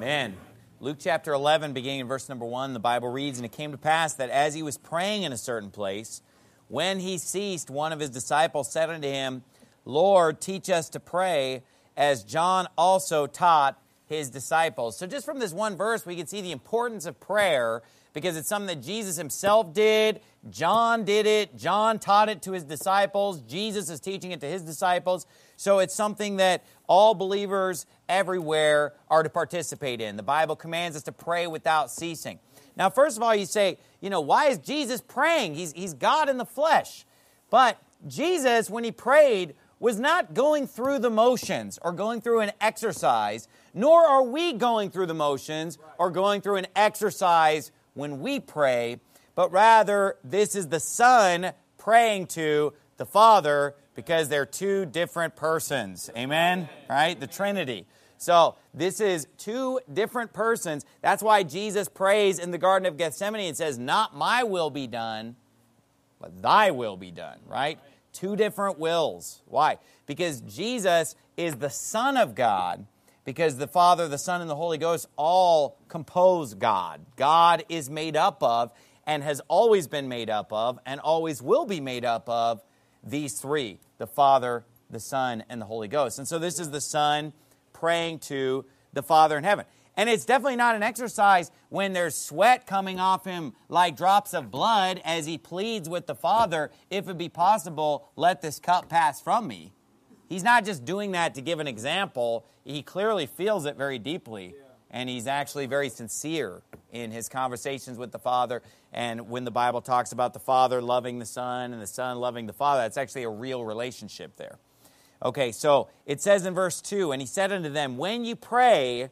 Amen. Luke chapter 11, beginning in verse number 1, the Bible reads, "And it came to pass that as he was praying in a certain place, when he ceased, one of his disciples said unto him, Lord, teach us to pray, as John also taught his disciples." So just from this one verse, we can see the importance of prayer, because it's something that Jesus himself did. John did it. John taught it to his disciples. Jesus is teaching it to his disciples. So it's something that all believers everywhere are to participate in. The Bible commands us to pray without ceasing. Now, first of all, you say, why is Jesus praying? He's God in the flesh. But Jesus, when he prayed, was not going through the motions or going through an exercise, nor are we going through the motions or going through an exercise when we pray, but rather this is the Son praying to the Father, because they're two different persons. Amen? Right? The Trinity. So this is two different persons. That's why Jesus prays in the Garden of Gethsemane and says, "Not my will be done, but thy will be done." Right? Two different wills. Why? Because Jesus is the Son of God. Because the Father, the Son, and the Holy Ghost all compose God. God is made up of, and has always been made up of, and always will be made up of, these three: the Father, the Son, and the Holy Ghost. And so this is the Son praying to the Father in heaven. And it's definitely not an exercise when there's sweat coming off him like drops of blood as he pleads with the Father, "If it be possible, let this cup pass from me." He's not just doing that to give an example. He clearly feels it very deeply. And he's actually very sincere in his conversations with the Father. And when the Bible talks about the Father loving the Son and the Son loving the Father, that's actually a real relationship there. Okay, so it says in verse 2, "And he said unto them, When you pray,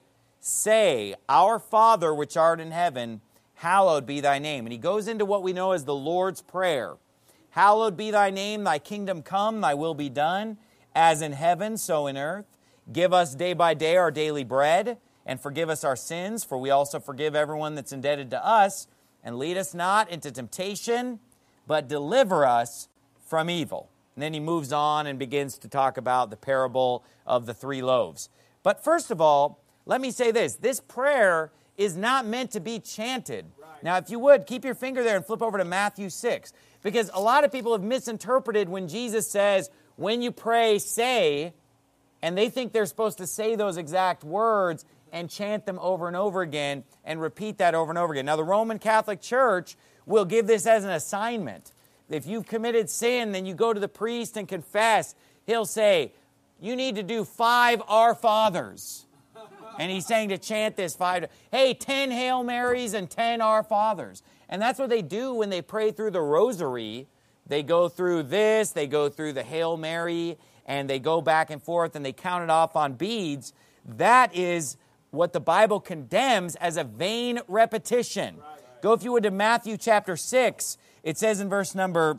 say, Our Father which art in heaven, hallowed be thy name." And he goes into what we know as the Lord's Prayer. "Hallowed be thy name, thy kingdom come, thy will be done, as in heaven, so in earth. Give us day by day our daily bread, and forgive us our sins, for we also forgive everyone that's indebted to us. And lead us not into temptation, but deliver us from evil." And then he moves on and begins to talk about the parable of the 3 loaves. But first of all, let me say this. This prayer is not meant to be chanted. Right. Now, if you would, keep your finger there and flip over to Matthew 6. Because a lot of people have misinterpreted when Jesus says, "When you pray, say," and they think they're supposed to say those exact words and chant them over and over again and repeat that over and over again. Now, the Roman Catholic Church will give this as an assignment. If you've committed sin, then you go to the priest and confess. He'll say, "You need to do 5 Our Fathers." And he's saying to chant this 5. Hey, 10 Hail Marys and 10 Our Fathers. And that's what they do when they pray through the rosary. They go through this, they go through the Hail Mary, and they go back and forth, and they count it off on beads. That is what the Bible condemns as a vain repetition. Right. Go, if you would, to Matthew chapter 6. It says in verse number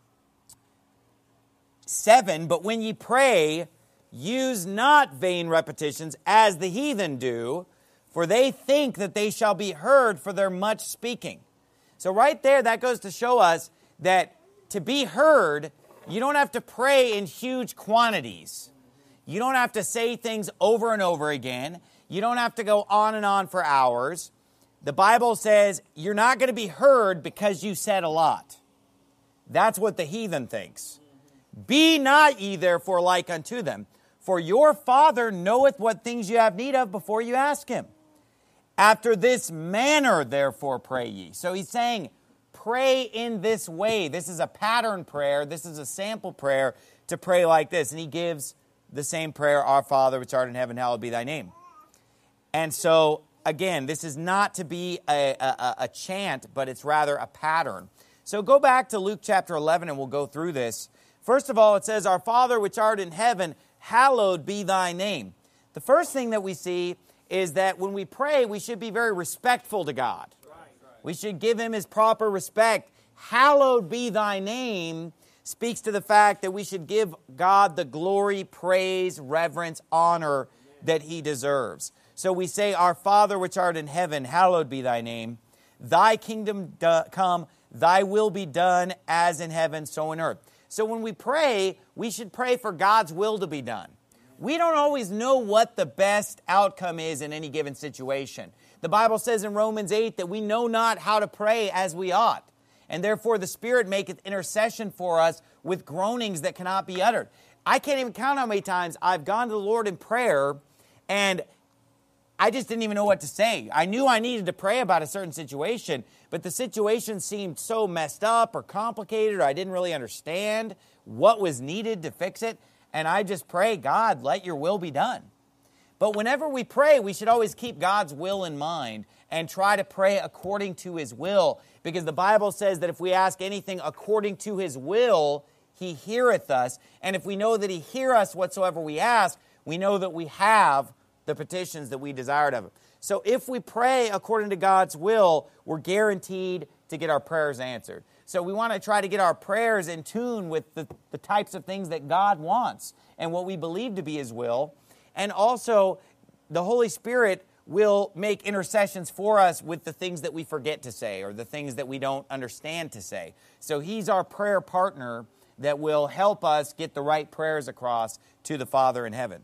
7, "But when ye pray, use not vain repetitions, as the heathen do, for they think that they shall be heard for their much speaking." So right there, that goes to show us that to be heard, you don't have to pray in huge quantities. You don't have to say things over and over again. You don't have to go on and on for hours. The Bible says you're not going to be heard because you said a lot. That's what the heathen thinks. "Be not ye therefore like unto them, for your Father knoweth what things you have need of before you ask him. After this manner therefore pray ye." So he's saying, pray in this way. This is a pattern prayer. This is a sample prayer to pray like this. And he gives the same prayer: "Our Father which art in heaven, hallowed be thy name." And so, again, this is not to be a chant, but it's rather a pattern. So go back to Luke chapter 11 and we'll go through this. First of all, it says, "Our Father which art in heaven, hallowed be thy name." The first thing that we see is that when we pray, we should be very respectful to God. We should give him his proper respect. "Hallowed be thy name" speaks to the fact that we should give God the glory, praise, reverence, honor that he deserves. So we say, "Our Father which art in heaven, hallowed be thy name. Thy kingdom come, thy will be done, as in heaven, so in earth." So when we pray, we should pray for God's will to be done. we don't always know what the best outcome is in any given situation. The Bible says in Romans 8 that we know not how to pray as we ought. And therefore the Spirit maketh intercession for us with groanings that cannot be uttered. I can't even count how many times I've gone to the Lord in prayer and I just didn't even know what to say. I knew I needed to pray about a certain situation, but the situation seemed so messed up or complicated, or I didn't really understand what was needed to fix it. And I just pray, God, let your will be done. But whenever we pray, we should always keep God's will in mind and try to pray according to His will. Because the Bible says that if we ask anything according to His will, He heareth us. And if we know that He heareth us whatsoever we ask, we know that we have the petitions that we desired of Him. So if we pray according to God's will, we're guaranteed to get our prayers answered. So we want to try to get our prayers in tune with the types of things that God wants and what we believe to be His will. And also, the Holy Spirit will make intercessions for us with the things that we forget to say or the things that we don't understand to say. So He's our prayer partner that will help us get the right prayers across to the Father in heaven.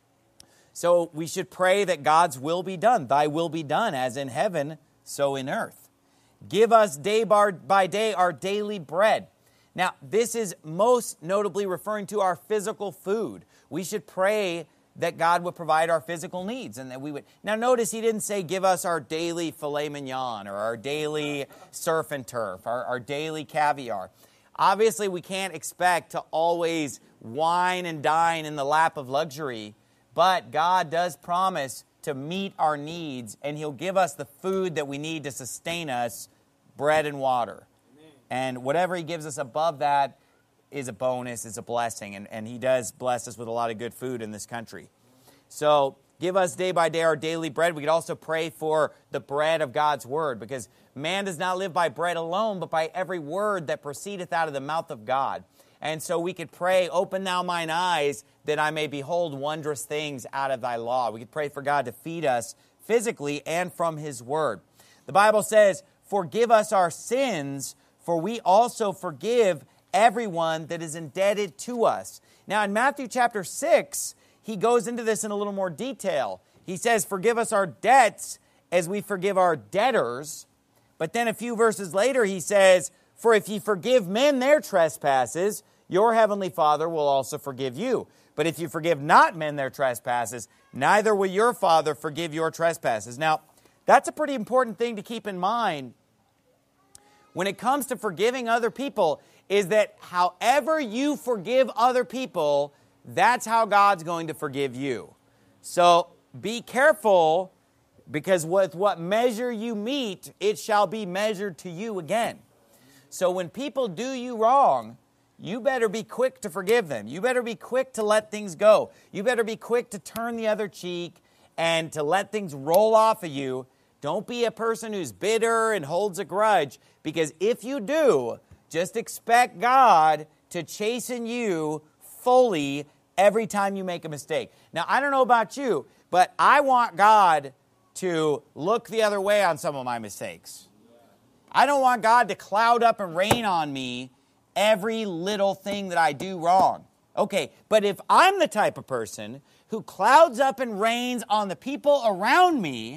So we should pray that God's will be done. Thy will be done, as in heaven, so in earth. Give us day by day our daily bread. Now, this is most notably referring to our physical food. We should pray that God would provide our physical needs and that we would. Now, notice He didn't say give us our daily filet mignon or our daily surf and turf, our daily caviar. Obviously, we can't expect to always wine and dine in the lap of luxury, but God does promise to meet our needs, and He'll give us the food that we need to sustain us, bread and water. Amen. And whatever He gives us above that is a bonus, is a blessing, and He does bless us with a lot of good food in this country. So give us day by day our daily bread. We could also pray for the bread of God's Word, because man does not live by bread alone, but by every word that proceedeth out of the mouth of God. And so we could pray, open thou mine eyes, that I may behold wondrous things out of thy law. We could pray for God to feed us physically and from His Word. The Bible says, forgive us our sins, for we also forgive everyone that is indebted to us. Now in Matthew chapter 6, He goes into this in a little more detail. He says, forgive us our debts as we forgive our debtors. But then a few verses later He says, for if ye forgive men their trespasses, your heavenly Father will also forgive you. But if you forgive not men their trespasses, neither will your Father forgive your trespasses. Now, that's a pretty important thing to keep in mind when it comes to forgiving other people, is that however you forgive other people, that's how God's going to forgive you. So be careful, because with what measure you meet, it shall be measured to you again. So when people do you wrong, you better be quick to forgive them. You better be quick to let things go. You better be quick to turn the other cheek and to let things roll off of you. Don't be a person who's bitter and holds a grudge, because if you do, just expect God to chasten you fully every time you make a mistake. Now, I don't know about you, but I want God to look the other way on some of my mistakes. I don't want God to cloud up and rain on me every little thing that I do wrong. Okay, but if I'm the type of person who clouds up and rains on the people around me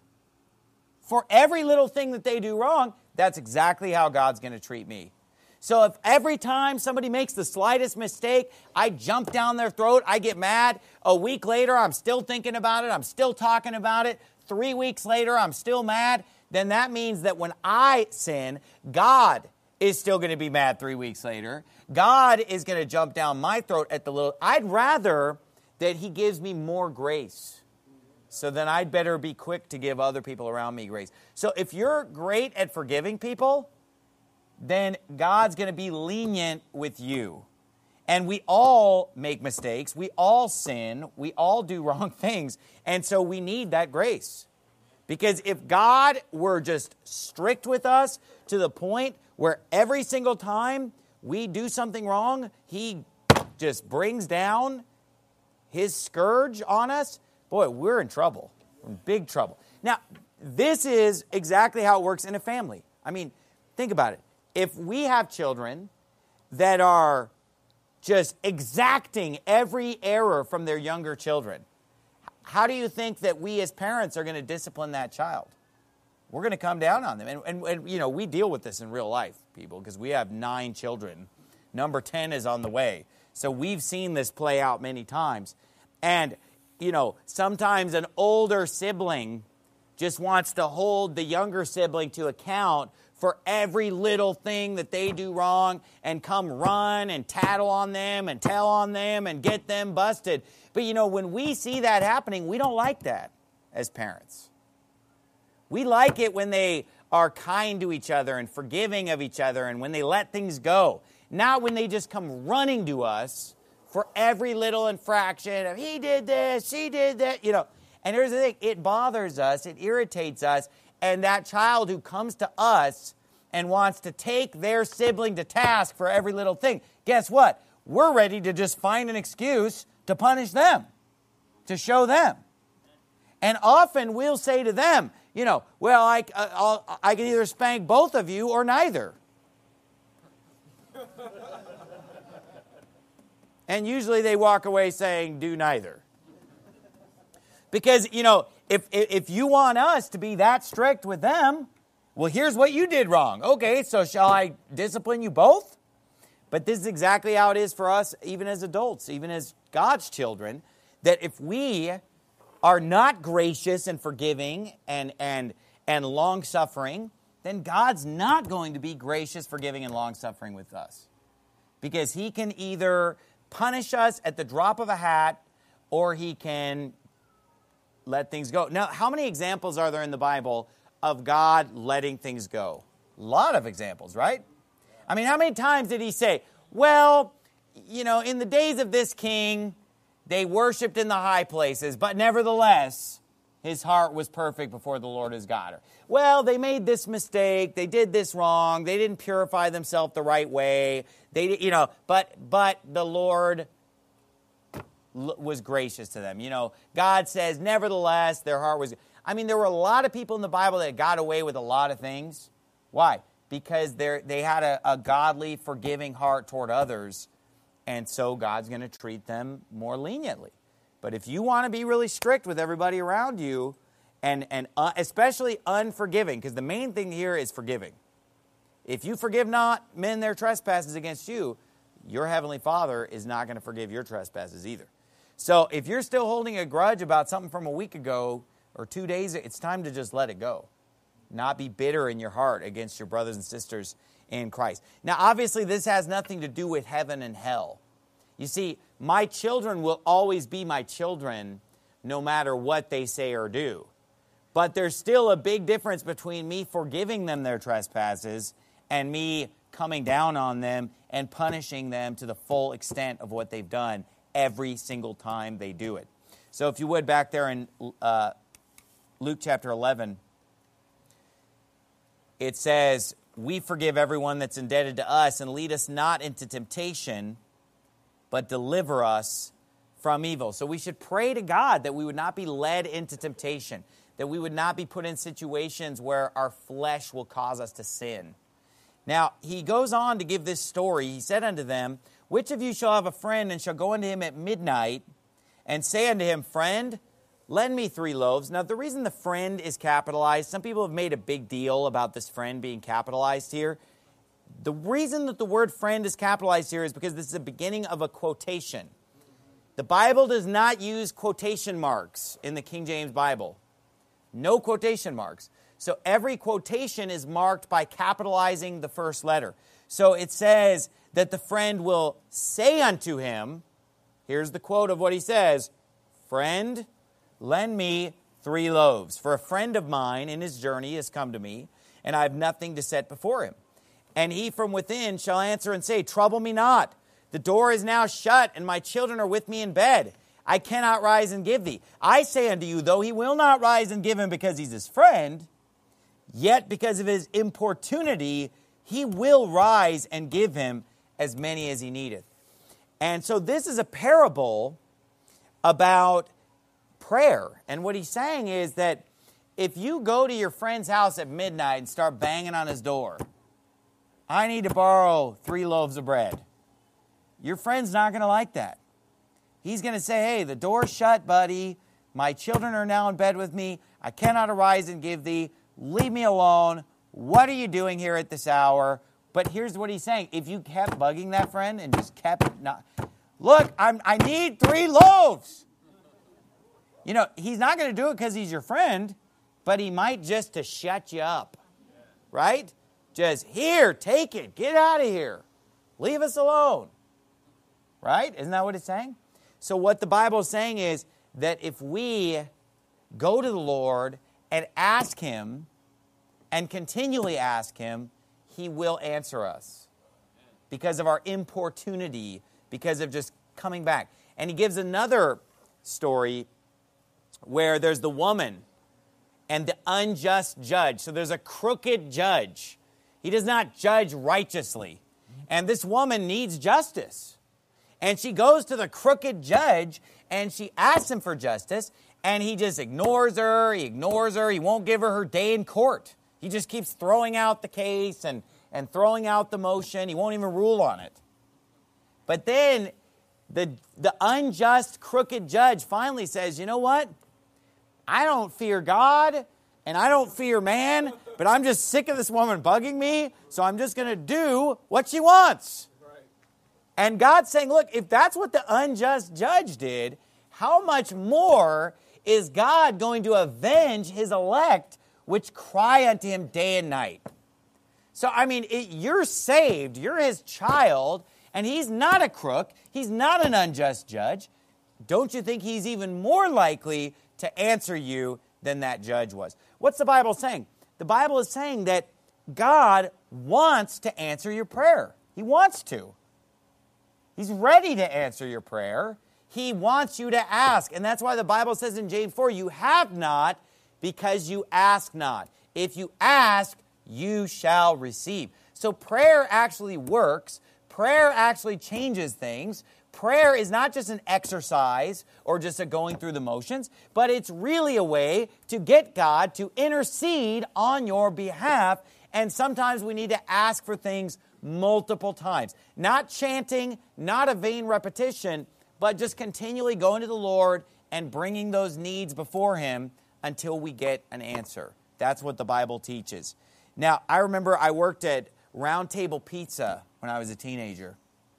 for every little thing that they do wrong, that's exactly how God's going to treat me. So if every time somebody makes the slightest mistake, I jump down their throat, I get mad, a week later I'm still thinking about it, I'm still talking about it, 3 weeks later I'm still mad, then that means that when I sin, God is still going to be mad 3 weeks later. God is going to jump down my throat at the little. I'd rather that He gives me more grace. So then I'd better be quick to give other people around me grace. So if you're great at forgiving people, then God's going to be lenient with you. And we all make mistakes. We all sin. We all do wrong things. And so we need that grace. Because if God were just strict with us to the point where every single time we do something wrong, He just brings down His scourge on us, boy, we're in trouble. We're in big trouble. Now, this is exactly how it works in a family. I mean, think about it. If we have children that are just exacting every error from their younger children. How do you think that we as parents are going to discipline that child? We're going to come down on them. And you know, we deal with this in real life, people, because we have 9 children. Number 10 is on the way. So we've seen this play out many times. And, you know, sometimes an older sibling just wants to hold the younger sibling to account for every little thing that they do wrong and come run and tattle on them and tell on them and get them busted. But, you know, when we see that happening, we don't like that as parents. We like it when they are kind to each other and forgiving of each other and when they let things go. Not when they just come running to us for every little infraction of he did this, she did that, you know. And here's the thing, it bothers us, it irritates us, and that child who comes to us and wants to take their sibling to task for every little thing, guess what? We're ready to just find an excuse to punish them, to show them. And often we'll say to them, you know, well, I can either spank both of you or neither. And usually they walk away saying, do neither. Because, you know, if you want us to be that strict with them, well, here's what you did wrong. Okay, so shall I discipline you both? But this is exactly how it is for us, even as adults, even as God's children, that if we are not gracious and forgiving and long-suffering, then God's not going to be gracious, forgiving, and long-suffering with us. Because He can either punish us at the drop of a hat, or He can let things go. Now, how many examples are there in the Bible of God letting things go? A lot of examples, right? I mean, how many times did He say, well, you know, in the days of this king, they worshipped in the high places, but nevertheless, his heart was perfect before the Lord his God. Or, well, they made this mistake, they did this wrong, they didn't purify themselves the right way, they, you know, but the Lord was gracious to them. You know, God says, nevertheless, their heart was... I mean, there were a lot of people in the Bible that got away with a lot of things. Why? Because they had a godly, forgiving heart toward others, and so God's going to treat them more leniently. But if you want to be really strict with everybody around you, and especially unforgiving, because the main thing here is forgiving. If you forgive not men their trespasses against you, your heavenly Father is not going to forgive your trespasses either. So if you're still holding a grudge about something from a week ago or 2 days, it's time to just let it go. Not be bitter in your heart against your brothers and sisters in Christ. Now, obviously, this has nothing to do with heaven and hell. You see, my children will always be my children no matter what they say or do. But there's still a big difference between me forgiving them their trespasses and me coming down on them and punishing them to the full extent of what they've done every single time they do it. So if you would, back there in Luke chapter 11, it says, we forgive everyone that's indebted to us, and lead us not into temptation, but deliver us from evil. So we should pray to God that we would not be led into temptation, that we would not be put in situations where our flesh will cause us to sin. Now, he goes on to give this story. He said unto them, which of you shall have a friend, and shall go unto him at midnight, and say unto him, friend, lend me 3 loaves. Now, the reason the friend is capitalized, some people have made a big deal about this friend being capitalized here. The reason that the word friend is capitalized here is because this is the beginning of a quotation. The Bible does not use quotation marks in the King James Bible. No quotation marks. So every quotation is marked by capitalizing the first letter. So it says that the friend will say unto him, here's the quote of what he says, friend, lend me 3 loaves. For a friend of mine in his journey has come to me, and I have nothing to set before him. And he from within shall answer and say, trouble me not. The door is now shut, and my children are with me in bed. I cannot rise and give thee. I say unto you, though he will not rise and give him because he's his friend, yet because of his importunity, he will rise and give him as many as he needeth. And so this is a parable about prayer. And what he's saying is that if you go to your friend's house at midnight and start banging on his door, I need to borrow 3 loaves of bread. your friend's not going to like that. He's going to say, hey, the door's shut, buddy. My children are now in bed with me. I cannot arise and give thee. Leave me alone. What are you doing here at this hour? But here's what he's saying. If you kept bugging that friend and just kept not, look, I need 3 loaves. You know, he's not going to do it because he's your friend, but he might just to shut you up. Right? Just, here, take it. Get out of here. Leave us alone. Right? Isn't that what it's saying? So what the Bible is saying is that if we go to the Lord and ask Him and continually ask Him, He will answer us because of our importunity, because of just coming back. And He gives another story where there's the woman and the unjust judge. So there's a crooked judge. He does not judge righteously. And this woman needs justice. And she goes to the crooked judge and she asks him for justice. And he just ignores her. He ignores her. He won't give her day in court. He just keeps throwing out the case and throwing out the motion. He won't even rule on it. But then the unjust, crooked judge finally says, you know what? I don't fear God and I don't fear man, but I'm just sick of this woman bugging me, so I'm just going to do what she wants. Right. And God's saying, look, if that's what the unjust judge did, how much more is God going to avenge His elect, which cry unto Him day and night? So, I mean, you're saved, you're His child, and He's not a crook, He's not an unjust judge. Don't you think He's even more likely to answer you than that judge was? What's the Bible saying? The Bible is saying that God wants to answer your prayer. He wants to. He's ready to answer your prayer. He wants you to ask. And that's why the Bible says in James 4, you have not because you ask not. If you ask, you shall receive. So prayer actually works. Prayer actually changes things. Prayer is not just an exercise or just a going through the motions, but it's really a way to get God to intercede on your behalf. And sometimes we need to ask for things multiple times. Not chanting, not a vain repetition, but just continually going to the Lord and bringing those needs before Him until we get an answer. That's what the Bible teaches. Now, I remember I worked at Round Table Pizza when I was a teenager.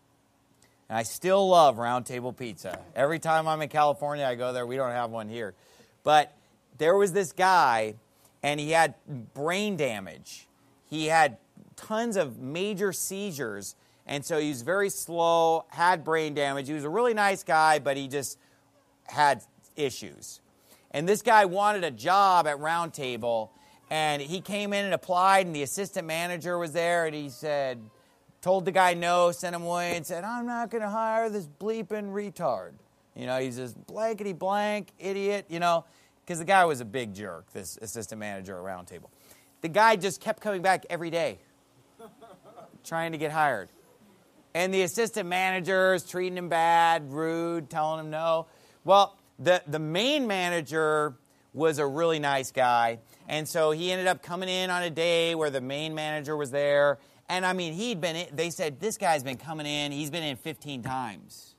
And I still love Round Table Pizza. Every time I'm in California, I go there. We don't have one here. But there was this guy, and he had brain damage. He had tons of major seizures, and so he was very slow, had brain damage. He was a really nice guy, but he just had issues. And this guy wanted a job at Round Table, and he came in and applied, and the assistant manager was there, and he said, told the guy no, sent him away, and said, I'm not going to hire this bleeping retard. You know, he's this blankety blank idiot, you know, because the guy was a big jerk, this assistant manager at Round Table. The guy just kept coming back every day, trying to get hired. And the assistant manager is treating him bad, rude, telling him no. Well, the main manager was a really nice guy, and so he ended up coming in on a day where the main manager was there. And I mean, they said, this guy's been coming in, he's been in 15 times.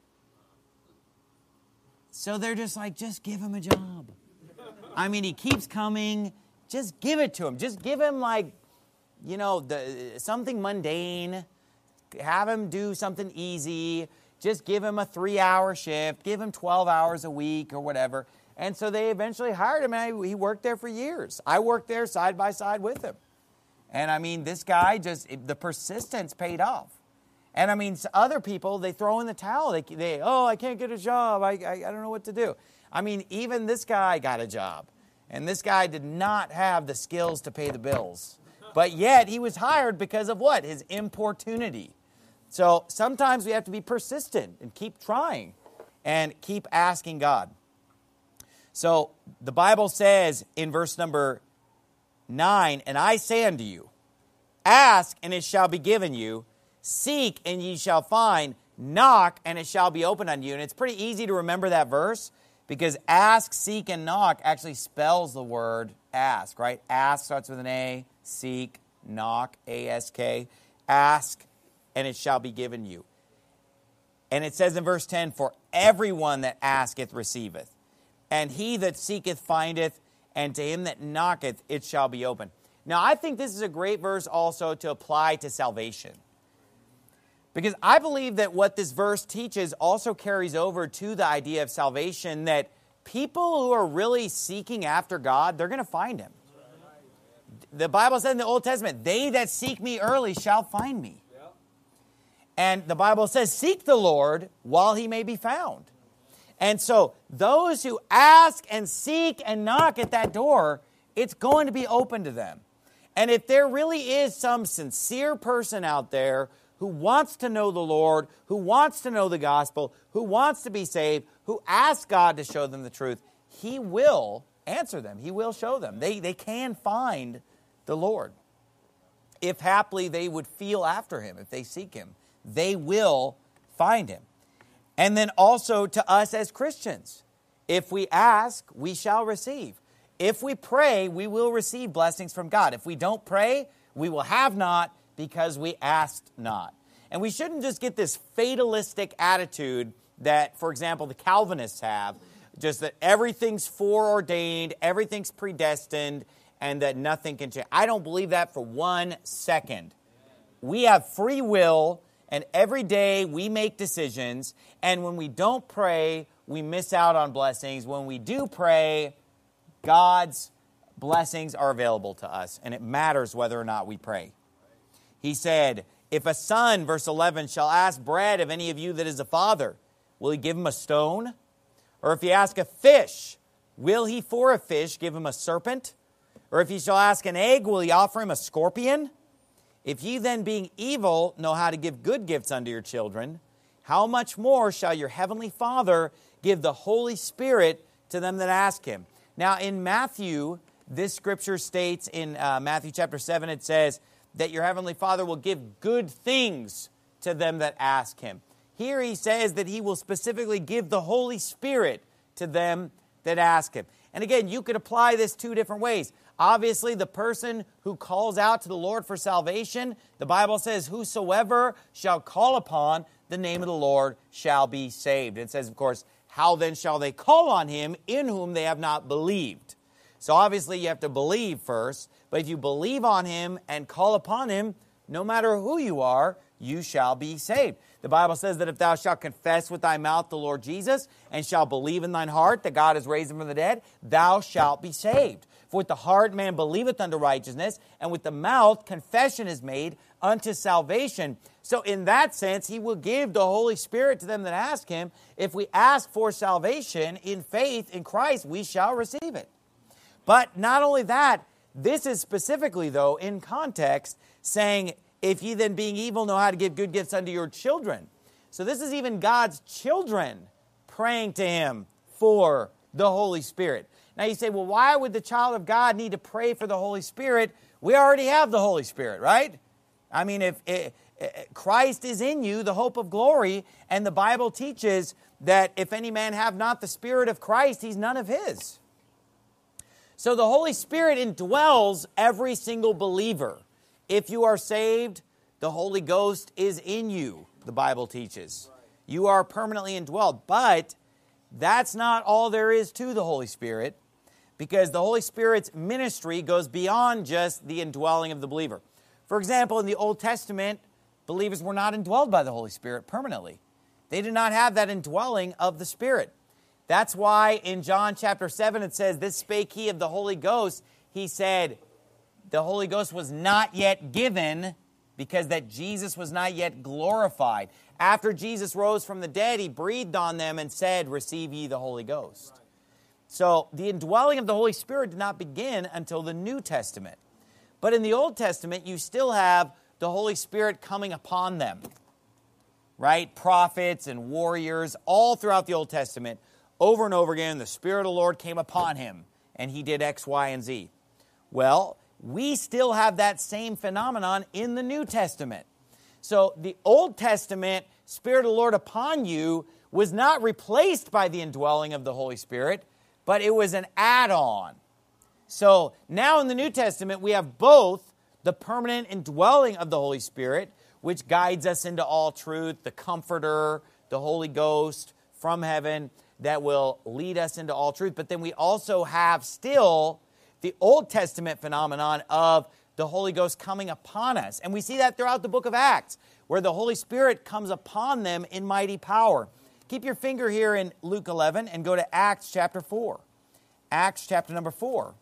So they're just like, just give him a job. I mean, he keeps coming, just give it to him. Just give him like, you know, something mundane. Have him do something easy. Just give him a 3-hour shift. Give him 12 hours a week or whatever. And so they eventually hired him, and he worked there for years. I worked there side by side with him. And I mean, this guy the persistence paid off. And I mean, other people, they throw in the towel. They I can't get a job. I don't know what to do. I mean, even this guy got a job. And this guy did not have the skills to pay the bills. But yet, he was hired because of what? His importunity. So sometimes we have to be persistent and keep trying and keep asking God. So the Bible says in verse number 9, and I say unto you, ask, and it shall be given you. Seek, and ye shall find. Knock, and it shall be opened unto you. And it's pretty easy to remember that verse because ask, seek, and knock actually spells the word ask, right? Ask starts with an A. Seek, knock, A-S-K. Ask, and it shall be given you. And it says in verse 10, for everyone that asketh receiveth, and he that seeketh findeth, and to him that knocketh it shall be open. Now, I think this is a great verse also to apply to salvation. Because I believe that what this verse teaches also carries over to the idea of salvation, that people who are really seeking after God, they're going to find him. The Bible said in the Old Testament, they that seek me early shall find me. And the Bible says, seek the Lord while he may be found. And so those who ask and seek and knock at that door, it's going to be open to them. And if there really is some sincere person out there who wants to know the Lord, who wants to know the gospel, who wants to be saved, who asks God to show them the truth, he will answer them. He will show them. They can find the Lord. If haply they would feel after him, if they seek him, they will find him. And then also to us as Christians, if we ask, we shall receive. If we pray, we will receive blessings from God. If we don't pray, we will have not, because we asked not. And we shouldn't just get this fatalistic attitude that, for example, the Calvinists have, just that everything's foreordained, everything's predestined, and that nothing can change. I don't believe that for 1 second. We have free will, and every day we make decisions, and when we don't pray, we miss out on blessings. When we do pray, God's blessings are available to us, and it matters whether or not we pray. He said, if a son, verse 11, shall ask bread of any of you that is a father, will he give him a stone? Or if he ask a fish, will he for a fish give him a serpent? Or if he shall ask an egg, will he offer him a scorpion? If ye then, being evil, know how to give good gifts unto your children, how much more shall your heavenly Father give the Holy Spirit to them that ask him? Now in Matthew, this scripture states in Matthew chapter 7, it says that your heavenly Father will give good things to them that ask him. Here he says that he will specifically give the Holy Spirit to them that ask him. And again, you could apply this 2 different ways. Obviously, the person who calls out to the Lord for salvation, the Bible says, whosoever shall call upon the name of the Lord shall be saved. It says, of course, how then shall they call on him in whom they have not believed? So obviously you have to believe first, but if you believe on him and call upon him, no matter who you are, you shall be saved. The Bible says that if thou shalt confess with thy mouth the Lord Jesus, and shalt believe in thine heart that God has raised him from the dead, thou shalt be saved. For with the heart man believeth unto righteousness, and with the mouth confession is made unto salvation. So in that sense, he will give the Holy Spirit to them that ask him. If we ask for salvation in faith in Christ, we shall receive it. But not only that, this is specifically, though, in context, saying, if ye then being evil know how to give good gifts unto your children. So this is even God's children praying to him for the Holy Spirit. Now you say, well, why would the child of God need to pray for the Holy Spirit? We already have the Holy Spirit, right? I mean, if Christ is in you, the hope of glory, and the Bible teaches that if any man have not the Spirit of Christ, he's none of his. So the Holy Spirit indwells every single believer. If you are saved, the Holy Ghost is in you, the Bible teaches. You are permanently indwelled. But that's not all there is to the Holy Spirit, because the Holy Spirit's ministry goes beyond just the indwelling of the believer. For example, in the Old Testament, believers were not indwelled by the Holy Spirit permanently. They did not have that indwelling of the Spirit. That's why in John chapter 7 it says, this spake he of the Holy Ghost. He said the Holy Ghost was not yet given because that Jesus was not yet glorified. After Jesus rose from the dead, he breathed on them and said, receive ye the Holy Ghost. So the indwelling of the Holy Spirit did not begin until the New Testament. But in the Old Testament, you still have the Holy Spirit coming upon them, right? Prophets and warriors, all throughout the Old Testament, over and over again, the Spirit of the Lord came upon him, and he did X, Y, and Z. Well, we still have that same phenomenon in the New Testament. So the Old Testament, Spirit of the Lord upon you, was not replaced by the indwelling of the Holy Spirit, but it was an add-on. So now in the New Testament, we have both the permanent indwelling of the Holy Spirit, which guides us into all truth, the Comforter, the the Holy Ghost from heaven that will lead us into all truth. But then we also have still the Old Testament phenomenon of the Holy Ghost coming upon us. And we see that throughout the book of Acts, where the Holy Spirit comes upon them in mighty power. Keep your finger here in Luke 11 and go to Acts chapter 4. Acts chapter number 4.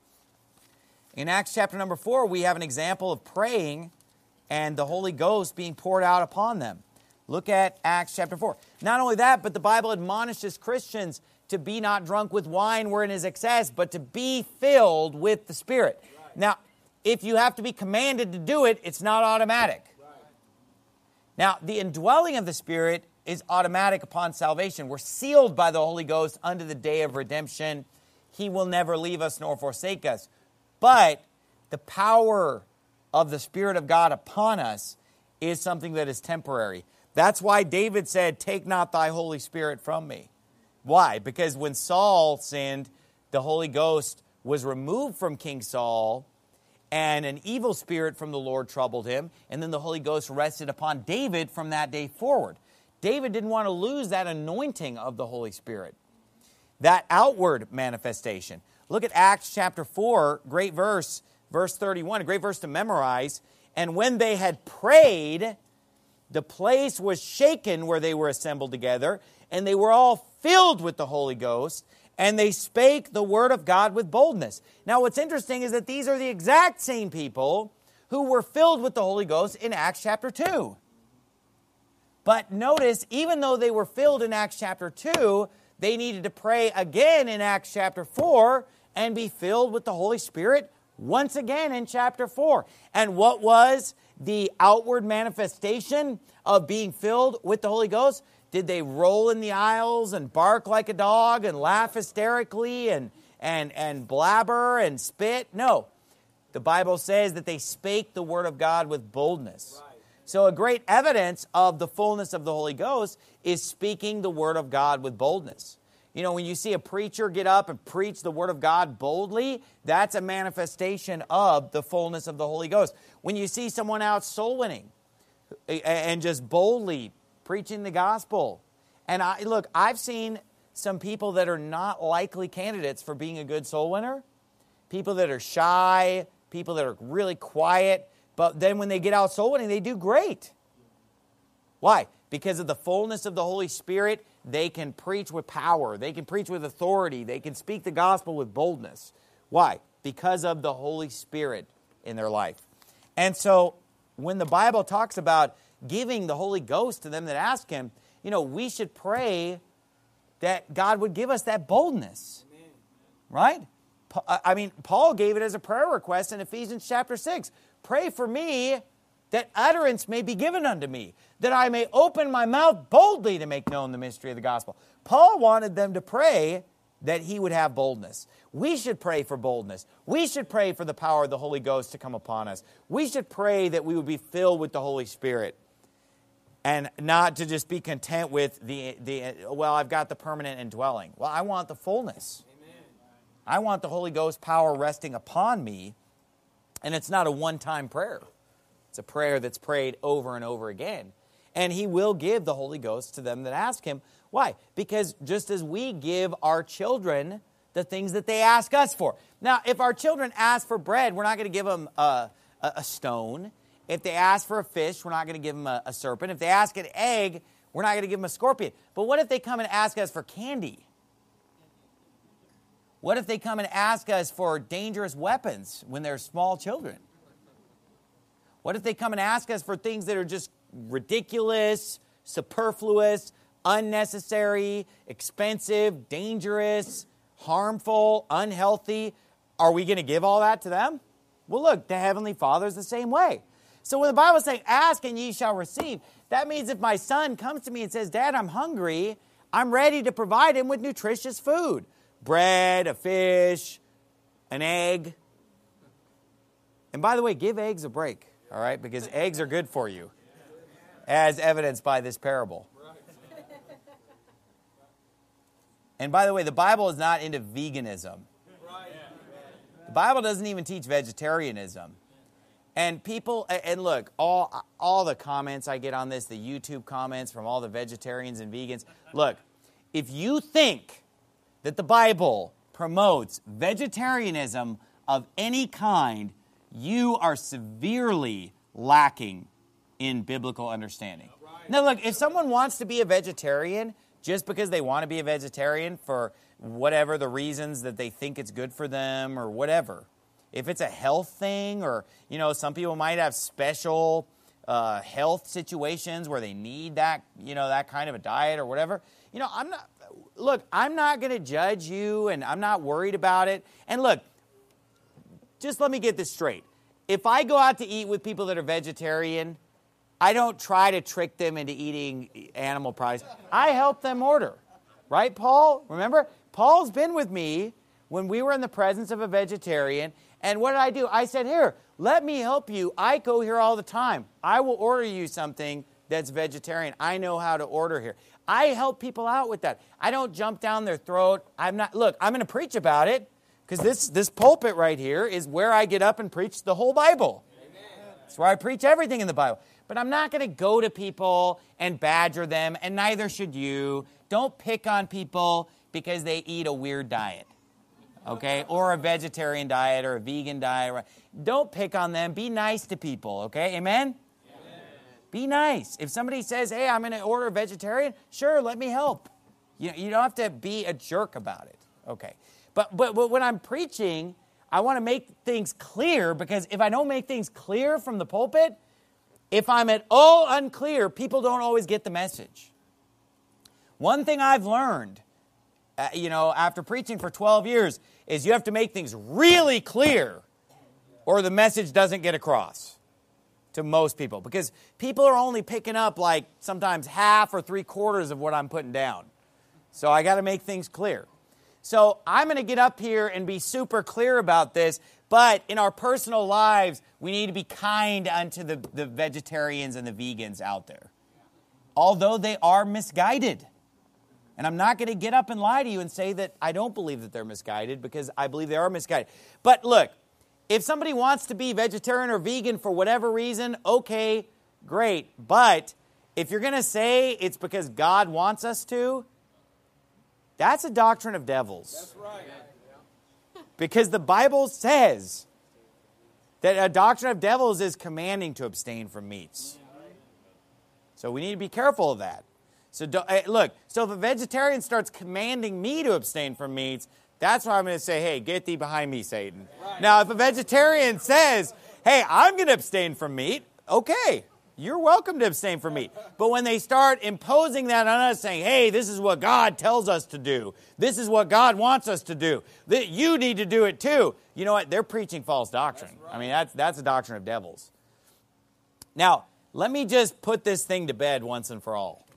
In Acts chapter number 4, we have an example of praying and the Holy Ghost being poured out upon them. Look at Acts chapter 4. Not only that, but the Bible admonishes Christians to be not drunk with wine wherein is excess, but to be filled with the Spirit. Right. Now, if you have to be commanded to do it, it's not automatic. Right. Now, the indwelling of the Spirit is automatic upon salvation. We're sealed by the Holy Ghost unto the day of redemption. He will never leave us nor forsake us. But the power of the Spirit of God upon us is something that is temporary. That's why David said, "Take not thy Holy Spirit from me." Why? Because when Saul sinned, the Holy Ghost was removed from King Saul, and an evil spirit from the Lord troubled him, and then the Holy Ghost rested upon David from that day forward. David didn't want to lose that anointing of the Holy Spirit, that outward manifestation. Look at Acts chapter 4, great verse 31, a great verse to memorize. "And when they had prayed, the place was shaken where they were assembled together, and they were all filled with the Holy Ghost, and they spake the word of God with boldness." Now, what's interesting is that these are the exact same people who were filled with the Holy Ghost in Acts chapter 2. But notice, even though they were filled in Acts chapter 2, they needed to pray again in Acts chapter 4 and be filled with the Holy Spirit once again in chapter 4. And what was the outward manifestation of being filled with the Holy Ghost? Did they roll in the aisles and bark like a dog and laugh hysterically and blabber and spit? No. The Bible says that they spake the word of God with boldness. Right. So a great evidence of the fullness of the Holy Ghost is speaking the word of God with boldness. You know, when you see a preacher get up and preach the word of God boldly, that's a manifestation of the fullness of the Holy Ghost. When you see someone out soul winning and just boldly preaching the gospel. And I've seen some people that are not likely candidates for being a good soul winner. People that are shy, people that are really quiet, but then when they get out soul winning, they do great. Why? Because of the fullness of the Holy Spirit, they can preach with power. They can preach with authority. They can speak the gospel with boldness. Why? Because of the Holy Spirit in their life. And so when the Bible talks about giving the Holy Ghost to them that ask Him, you know, we should pray that God would give us that boldness. Amen. Right? I mean, Paul gave it as a prayer request in Ephesians chapter 6. Pray for me that utterance may be given unto me, that I may open my mouth boldly to make known the mystery of the gospel. Paul wanted them to pray that he would have boldness. We should pray for boldness. We should pray for the power of the Holy Ghost to come upon us. We should pray that we would be filled with the Holy Spirit and not to just be content with well, I've got the permanent indwelling. Well, I want the fullness. Amen. I want the Holy Ghost power resting upon me, and it's not a one-time prayer. It's a prayer that's prayed over and over again. And He will give the Holy Ghost to them that ask Him. Why? Because just as we give our children the things that they ask us for. Now, if our children ask for bread, we're not going to give them a stone. If they ask for a fish, we're not going to give them a serpent. If they ask an egg, we're not going to give them a scorpion. But what if they come and ask us for candy? What if they come and ask us for dangerous weapons when they're small children? What if they come and ask us for things that are just ridiculous, superfluous, unnecessary, expensive, dangerous, harmful, unhealthy? Are we going to give all that to them? Well, look, the Heavenly Father is the same way. So when the Bible is saying, ask and ye shall receive, that means if my son comes to me and says, Dad, I'm hungry, I'm ready to provide him with nutritious food. Bread, a fish, an egg. And by the way, give eggs a break, all right? Because eggs are good for you, as evidenced by this parable. And by the way, the Bible is not into veganism. The Bible doesn't even teach vegetarianism. And people, and look, all the comments I get on this, the YouTube comments from all the vegetarians and vegans, look, if you think that the Bible promotes vegetarianism of any kind, you are severely lacking in biblical understanding. Now, look, if someone wants to be a vegetarian just because they want to be a vegetarian for whatever the reasons that they think it's good for them or whatever, if it's a health thing or, some people might have special health situations where they need that, that kind of a diet or whatever, I'm not going to judge you and I'm not worried about it. And look, just let me get this straight. If I go out to eat with people that are vegetarian, I don't try to trick them into eating animal products. I help them order. Right, Paul? Remember? Paul's been with me when we were in the presence of a vegetarian. And what did I do? I said, here, let me help you. I go here all the time. I will order you something that's vegetarian. I know how to order here. I help people out with that. I don't jump down their throat. I'm going to preach about it because this pulpit right here is where I get up and preach the whole Bible. Amen. It's where I preach everything in the Bible. But I'm not going to go to people and badger them, and neither should you. Don't pick on people because they eat a weird diet, okay, or a vegetarian diet or a vegan diet. Don't pick on them. Be nice to people, okay? Amen? Be nice. If somebody says, hey, I'm going to order a vegetarian, sure, let me help. You don't have to be a jerk about it. Okay. But when I'm preaching, I want to make things clear, because if I don't make things clear from the pulpit, if I'm at all unclear, people don't always get the message. One thing I've learned, after preaching for 12 years, is you have to make things really clear or the message doesn't get across to most people, because people are only picking up like sometimes half or 3/4 of what I'm putting down. So I got to make things clear. So I'm going to get up here and be super clear about this, but in our personal lives, we need to be kind unto the vegetarians and the vegans out there, although they are misguided. And I'm not going to get up and lie to you and say that I don't believe that they're misguided, because I believe they are misguided. But look, if somebody wants to be vegetarian or vegan for whatever reason, okay, great. But if you're going to say it's because God wants us to, that's a doctrine of devils. That's right. Because the Bible says that a doctrine of devils is commanding to abstain from meats. So we need to be careful of that. So look, so if a vegetarian starts commanding me to abstain from meats, that's why I'm going to say, hey, get thee behind me, Satan. Right. Now, if a vegetarian says, hey, I'm going to abstain from meat, okay, you're welcome to abstain from meat. But when they start imposing that on us, saying, hey, this is what God tells us to do, this is what God wants us to do, that you need to do it too, you know what? They're preaching false doctrine. Right. I mean, that's a doctrine of devils. Now, let me just put this thing to bed once and for all.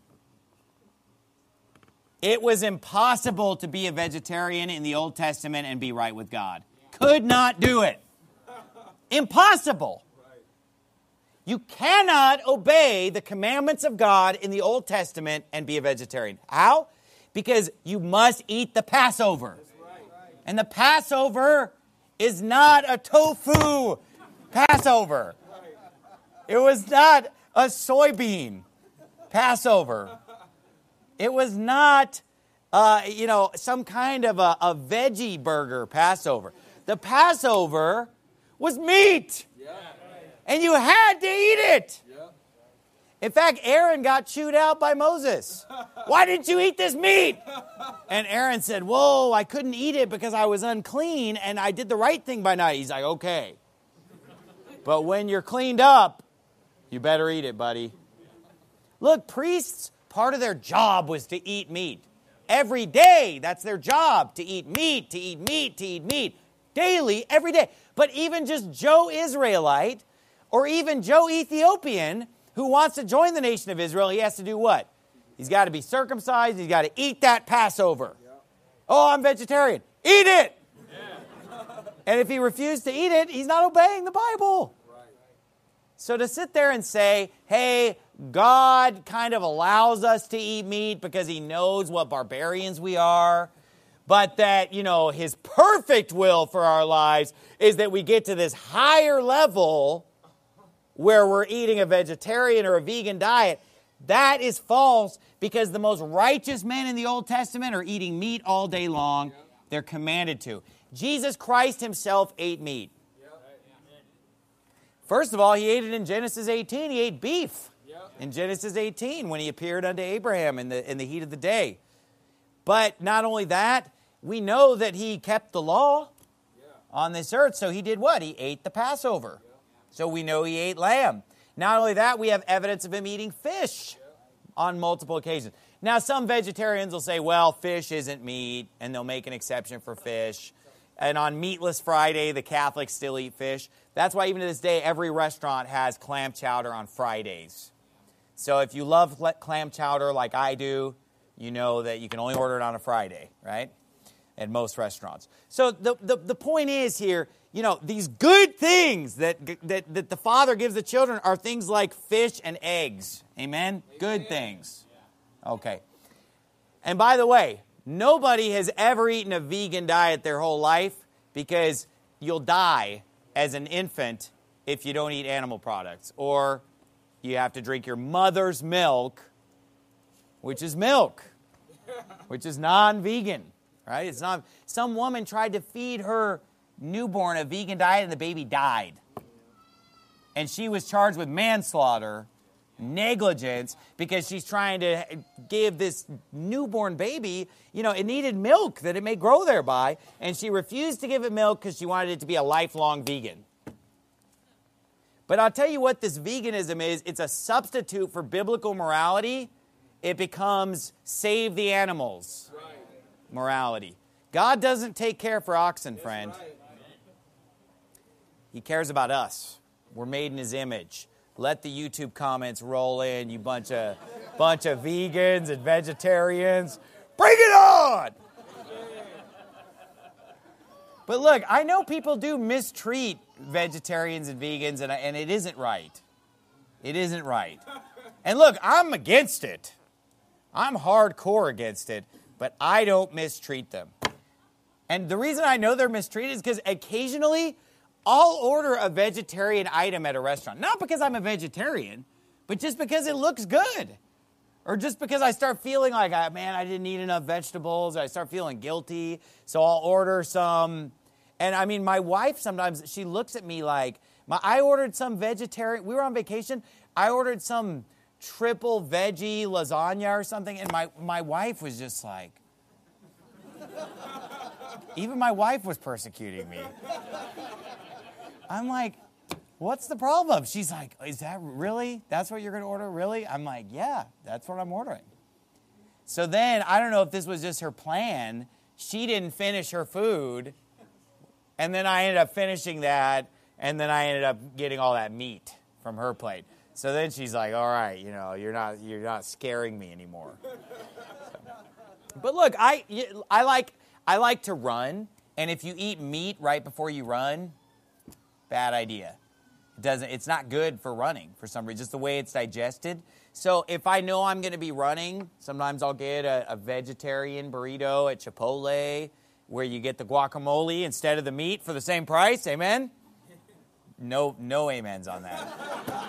It was impossible to be a vegetarian in the Old Testament and be right with God. Could not do it. Impossible. You cannot obey the commandments of God in the Old Testament and be a vegetarian. How? Because you must eat the Passover. And the Passover is not a tofu Passover. It was not a soybean Passover. It was not, some kind of a veggie burger Passover. The Passover was meat. Yeah. And you had to eat it. Yeah. In fact, Aaron got chewed out by Moses. Why didn't you eat this meat? And Aaron said, whoa, I couldn't eat it because I was unclean and I did the right thing by night. He's like, okay. But when you're cleaned up, you better eat it, buddy. Look, priests, part of their job was to eat meat. Every day, that's their job, to eat meat, to eat meat, to eat meat. Daily, every day. But even just Joe Israelite, or even Joe Ethiopian, who wants to join the nation of Israel, he has to do what? He's got to be circumcised. He's got to eat that Passover. Yeah. Oh, I'm vegetarian. Eat it! Yeah. And if he refused to eat it, he's not obeying the Bible. Right. So to sit there and say, hey, God kind of allows us to eat meat because he knows what barbarians we are, but that, his perfect will for our lives is that we get to this higher level where we're eating a vegetarian or a vegan diet. That is false, because the most righteous men in the Old Testament are eating meat all day long. They're commanded to. Jesus Christ himself ate meat. First of all, he ate it in Genesis 18. He ate beef in Genesis 18 when he appeared unto Abraham in the heat of the day. But not only that, we know that he kept the law on this earth. So he did what? He ate the Passover. So we know he ate lamb. Not only that, we have evidence of him eating fish on multiple occasions. Now, some vegetarians will say, well, fish isn't meat, and they'll make an exception for fish. And on Meatless Friday, the Catholics still eat fish. That's why even to this day, every restaurant has clam chowder on Fridays. So if you love clam chowder like I do, you know that you can only order it on a Friday, right? At most restaurants. So the point is here, you know, these good things that the Father gives the children are things like fish and eggs. Amen? Good things. Okay. And by the way, nobody has ever eaten a vegan diet their whole life, because you'll die as an infant if you don't eat animal products. Or you have to drink your mother's milk, which is milk, which is non-vegan, right? It's not. Some woman tried to feed her newborn a vegan diet and the baby died. And she was charged with manslaughter, negligence, because she's trying to give this newborn baby, you know, it needed milk that it may grow thereby, and she refused to give it milk because she wanted it to be a lifelong vegan. But I'll tell you what this veganism is. It's a substitute for biblical morality. It becomes save the animals morality. God doesn't take care for oxen, friend. He cares about us. We're made in his image. Let the YouTube comments roll in, you bunch of vegans and vegetarians. Bring it on! But look, I know people do mistreat vegetarians and vegans, and it isn't right. It isn't right. And look, I'm against it. I'm hardcore against it, but I don't mistreat them. And the reason I know they're mistreated is because occasionally I'll order a vegetarian item at a restaurant. Not because I'm a vegetarian, but just because it looks good. Or just because I start feeling like, man, I didn't eat enough vegetables. I start feeling guilty, so I'll order some. And I mean, my wife sometimes, she looks at me like, I ordered some vegetarian, we were on vacation, I ordered some triple veggie lasagna or something, and my wife was just like, even my wife was persecuting me. I'm like, what's the problem? She's like, is that really? That's what you're going to order? Really? I'm like, yeah, that's what I'm ordering. So then, I don't know if this was just her plan. She didn't finish her food, and then I ended up finishing that, and then I ended up getting all that meat from her plate. So then she's like, all right, you know, you're not scaring me anymore. So. But look, I like to run, and if you eat meat right before you run, bad idea. It's not good for running for some reason, just the way it's digested. So if I know I'm going to be running, sometimes I'll get a vegetarian burrito at Chipotle where you get the guacamole instead of the meat for the same price. Amen? No amens on that.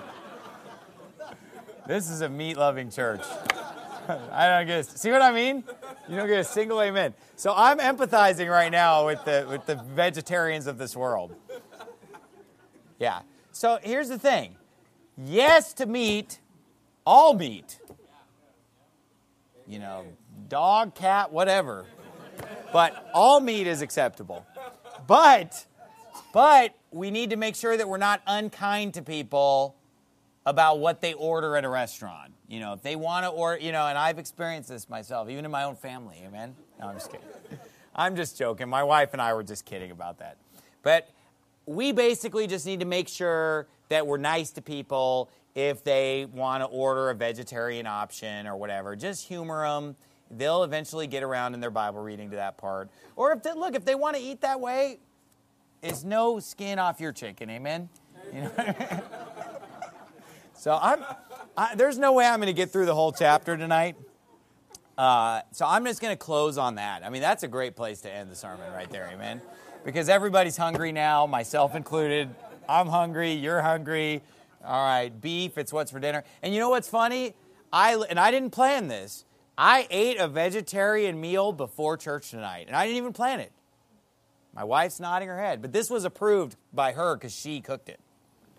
This is a meat-loving church. I don't get. See what I mean? You don't get a single amen. So I'm empathizing right now with the vegetarians of this world. Yeah. So here's the thing. Yes to meat, all meat. You know, dog, cat, whatever. But all meat is acceptable. But we need to make sure that we're not unkind to people about what they order at a restaurant. You know, if they want to order, you know, and I've experienced this myself, even in my own family, amen? No, I'm just kidding. I'm just joking. My wife and I were just kidding about that. But we basically just need to make sure that we're nice to people if they want to order a vegetarian option or whatever. Just humor them. They'll eventually get around in their Bible reading to that part. Or if they want to eat that way, it's no skin off your chicken, amen? You know? So there's no way I'm going to get through the whole chapter tonight. So I'm just going to close on that. I mean, that's a great place to end the sermon right there, amen? Because everybody's hungry now, myself included. I'm hungry, you're hungry. All right, beef, it's what's for dinner. And you know what's funny? I didn't plan this. I ate a vegetarian meal before church tonight, and I didn't even plan it. My wife's nodding her head, but this was approved by her because she cooked it.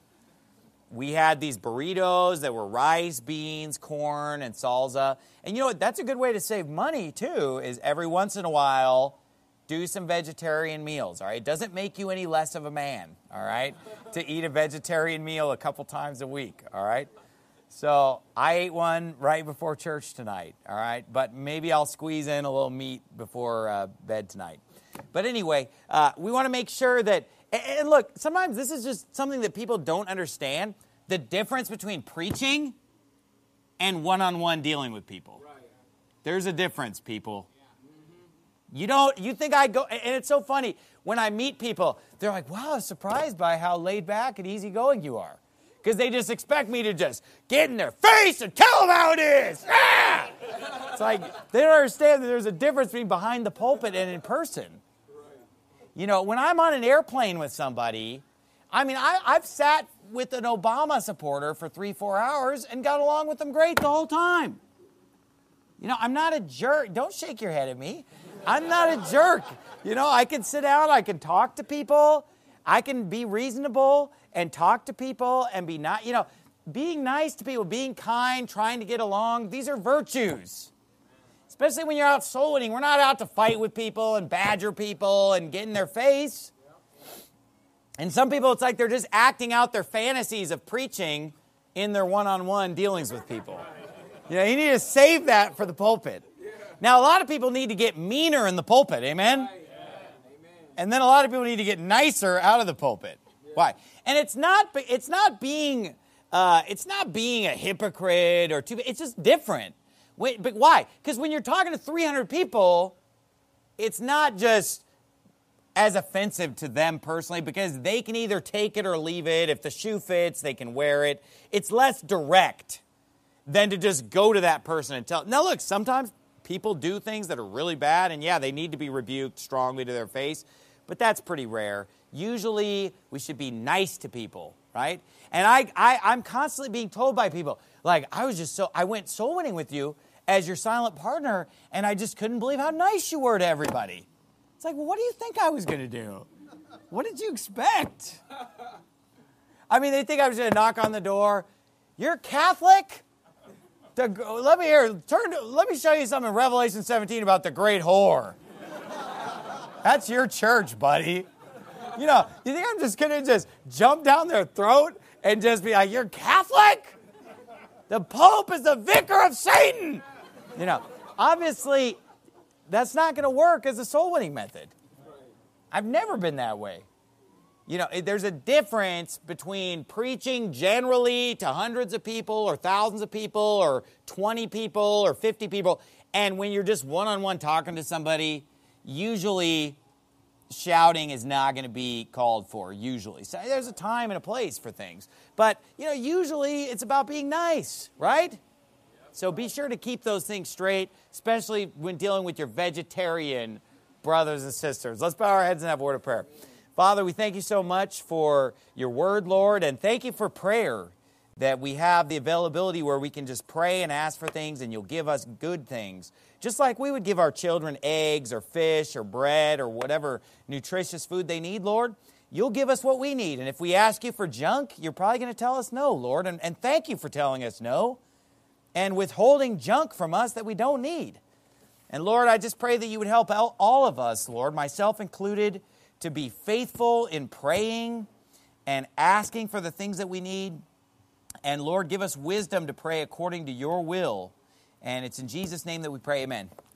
We had these burritos that were rice, beans, corn, and salsa. And you know what? That's a good way to save money, too, is every once in a while, do some vegetarian meals, all right? It doesn't make you any less of a man, all right, to eat a vegetarian meal a couple times a week, all right? So I ate one right before church tonight, all right? But maybe I'll squeeze in a little meat before bed tonight. But anyway, we want to make sure that, and look, sometimes this is just something that people don't understand, the difference between preaching and one-on-one dealing with people. Right. There's a difference, people. Yeah. You think I go, and it's so funny, when I meet people, they're like, wow, I'm surprised by how laid back and easygoing you are. Because they just expect me to just get in their face and tell them how it is. Ah! It's like, they don't understand that there's a difference between behind the pulpit and in person. You know, when I'm on an airplane with somebody, I mean, I've sat with an Obama supporter for 3-4 hours and got along with them great the whole time. You know, I'm not a jerk. Don't shake your head at me. I'm not a jerk. You know, I can sit down, I can talk to people, I can be reasonable and talk to people and be not, you know, being nice to people, being kind, trying to get along, these are virtues. Especially when you're out soul winning. We're not out to fight with people and badger people and get in their face. And some people, it's like they're just acting out their fantasies of preaching in their one-on-one dealings with people. You know, you need to save that for the pulpit. Now, a lot of people need to get meaner in the pulpit, amen? And then a lot of people need to get nicer out of the pulpit. Why? And it's not being a hypocrite or too. It's just different. But why? Because when you're talking to 300 people, it's not just as offensive to them personally because they can either take it or leave it. If the shoe fits, they can wear it. It's less direct than to just go to that person and tell. Now, look, sometimes people do things that are really bad, and yeah, they need to be rebuked strongly to their face, but that's pretty rare. Usually, we should be nice to people, right? And I'm constantly being told by people, like, I went soul winning with you as your silent partner, and I just couldn't believe how nice you were to everybody. It's like, well, what do you think I was going to do? What did you expect? I mean, they think I was going to knock on the door. You're Catholic? Let me show you something in Revelation 17 about the great whore. That's your church, buddy. You know, you think I'm just going to just jump down their throat and just be like, you're Catholic? The Pope is the vicar of Satan. You know, obviously, that's not going to work as a soul-winning method. I've never been that way. You know, there's a difference between preaching generally to hundreds of people or thousands of people or 20 people or 50 people, and when you're just one-on-one talking to somebody, usually shouting is not going to be called for, usually. So there's a time and a place for things. But, you know, usually it's about being nice, right? So be sure to keep those things straight, especially when dealing with your vegetarian brothers and sisters. Let's bow our heads and have a word of prayer. Father, we thank you so much for your word, Lord, and thank you for prayer, that we have the availability where we can just pray and ask for things and you'll give us good things. Just like we would give our children eggs or fish or bread or whatever nutritious food they need, Lord, you'll give us what we need. And if we ask you for junk, you're probably going to tell us no, Lord. And thank you for telling us no and withholding junk from us that we don't need. And Lord, I just pray that you would help all of us, Lord, myself included, to be faithful in praying and asking for the things that we need. And Lord, give us wisdom to pray according to your will. And it's in Jesus' name that we pray, amen.